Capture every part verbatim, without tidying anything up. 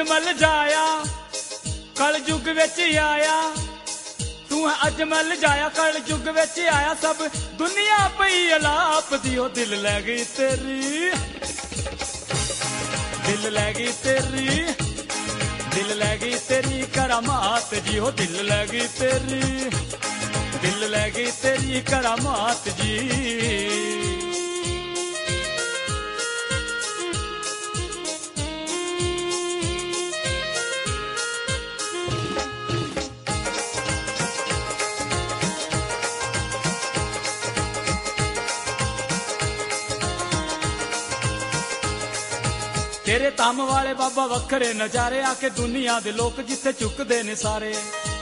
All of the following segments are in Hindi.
अजमल जाया कल युग विच आया, तू है अजमल जाया कल युग विच आया, सब दुनिया पई अलाप दी ओ दिल लै गई तेरी, दिल लै गई तेरी, दिल लै गई तेरी करामात जी हो दिल लै गई तेरी, दिल लै गई तेरी करामात जी। तेरे तम वाले बाबा वखरे नजारे आके दुनिया दे लोग जिथे चुकदे ने सारे,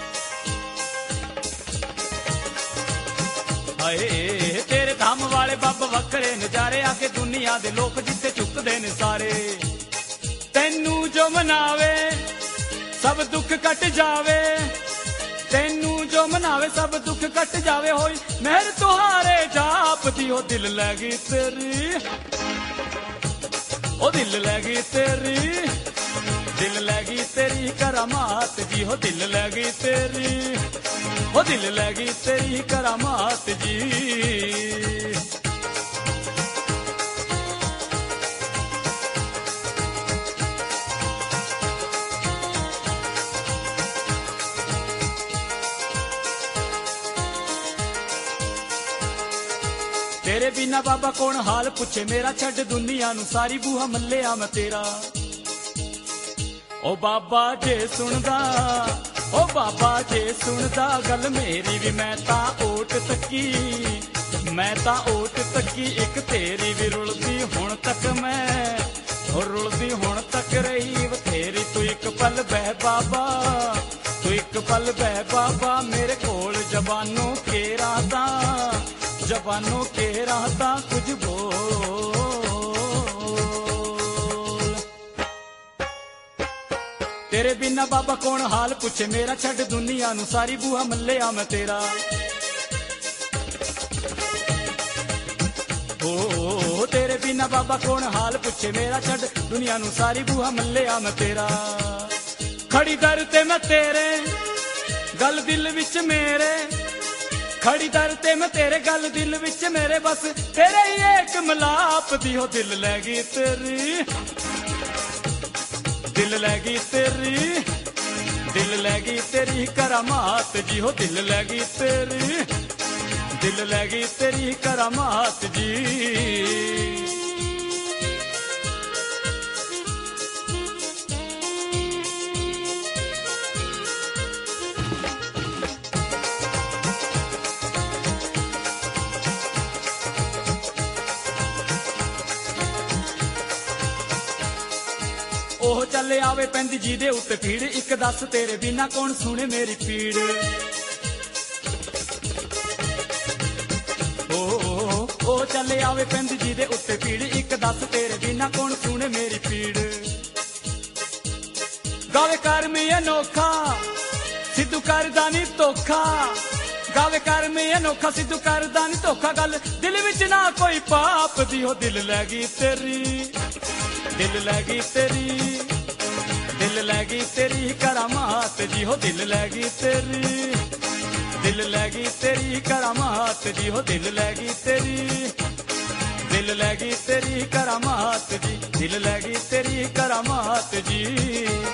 हाय तेरे धाम वाले बाबा वखरे नजारे आके दुनिया दे लोग जिथे चुकदे ने सारे, तैनू जो मनावे सब दुख कट जावे, तैनू जो मनावे सब दुख कट जावे, होई मेहर तुहारे जाप दी ओ दिल लै गई तेरी, ओ दिल लै गई तेरी, दिल लै गई तेरी करामात जी हो दिल लै गई तेरी, ओ दिल लै गई तेरी करामात जी। तेरे बिना बाबा कौन हाल पूछे मेरा, छड़ दुनिया नू सारी बूहा मल्लिया मैं तेरा, ओ बाबा जे सुनदा, ओ बाबा जे सुनदा गल मेरी भी, मैं ता ओट तकी, मैं ता ओट तकी एक तेरी भी रुलदी हुण तक, मैं रुलदी हुण तक रही बथेरी, तू एक पल बह बाबा, तू एक पल बह बाबा मेरे कोल जबानों के राता, जबानों के राता कुछ बोल, तेरे बिना बाबा कौन हाल पूछे मेरा, छड़ दुनिया नू सारी बूहा मल्लिया मैं तेरा, ओ तेरे बिना बाबा कौन हाल पूछे मेरा, छड़ दुनिया नू सारी बूहा मल्लिया मैं तेरा, खड़ी दर ते मैं तेरे गल दिल विच मेरे, खड़ी दर ते मैं तेरे गल दिल विच मेरे, बस तेरे ही एक मलाप दी हो दिल लै गई तेरी, दिल लै गई तेरी, दिल लै गई तेरी करामात जी हो दिल लै गई तेरी, दिल लै गई तेरी करामात जी। ओह चले आवे पैंदी जी दे उत्ते पीड़, एक दस तेरे बिना कौन सुने मेरी पीड़, ओह ओह चले आवे पैंदी जी दे उत्ते पीड़, एक दस तेरे बिना कौन सुने मेरी पीड़, गावे कर में अनोखा सिद्धू करदा नी धोखा, गावे कर में अनोखा सिद्धू करदा नी धोखा, गल दिल विच ना कोई पाप दी हो दिल लै गई तेरी, दिल लै गई तेरी, दिल लै गई तेरी करामात जी हो दिल लै गई तेरी, दिल लै गई तेरी करामात जी हो दिल लै गई तेरी, दिल लै गई तेरी करामात जी, दिल लै गई तेरी करामात जी।